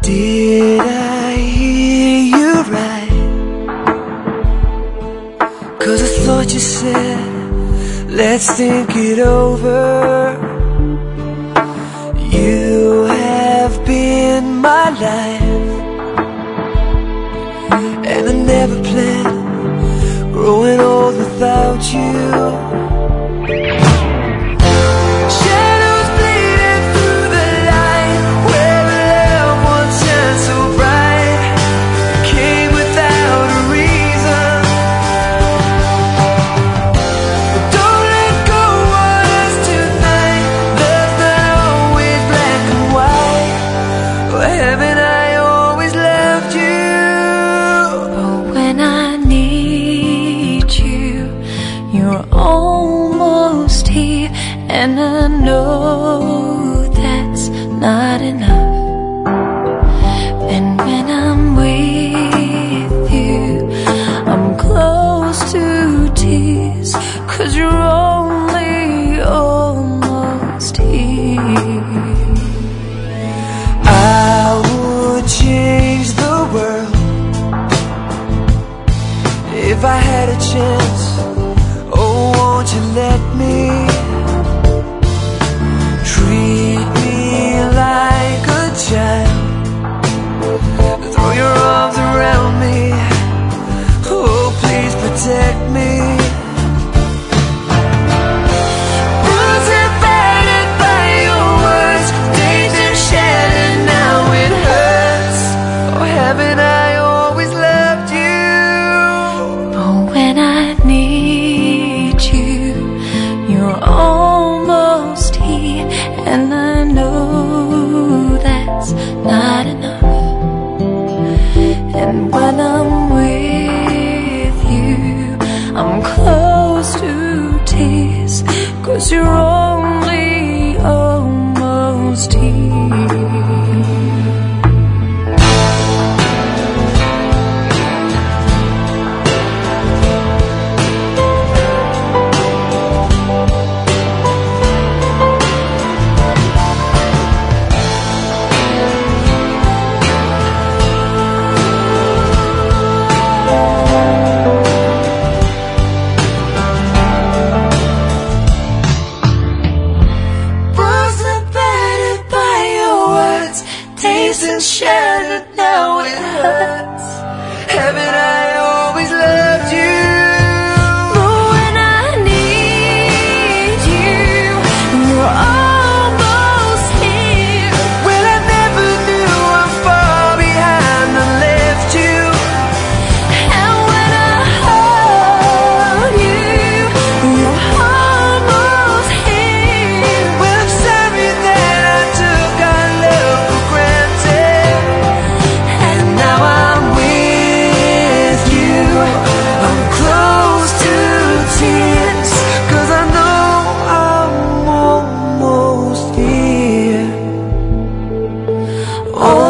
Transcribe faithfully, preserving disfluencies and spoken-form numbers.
Did I hear you right? 'Cause I thought you said, let's think it over. You have been my life, and I never planned growing old without you. You're almost here, and I know that's not enough. And when I'm with you, I'm close to tears, 'cause you're only almost here. I would change the world if I had a chance. Won't you let me treat me like a child? Throw your arms around me. Oh, please protect me. Bruised and battered by your words, dazed and shattered, now it hurts. Oh, haven't I always loved you? Oh, when I need you, you're almost here, and I know that's not enough. And when I'm with you, I'm close to tears, 'cause you're only almost here. And shattered, now it hurts. Haven't I always loved you? But when I need you, you're almost here. Well, I never knew how far behind I left you. And when I hold you, you're almost here. Well, I'm sorry that I took our love for granted. Now I'm with you, I'm close to tears, 'cause I know I'm almost here. Oh,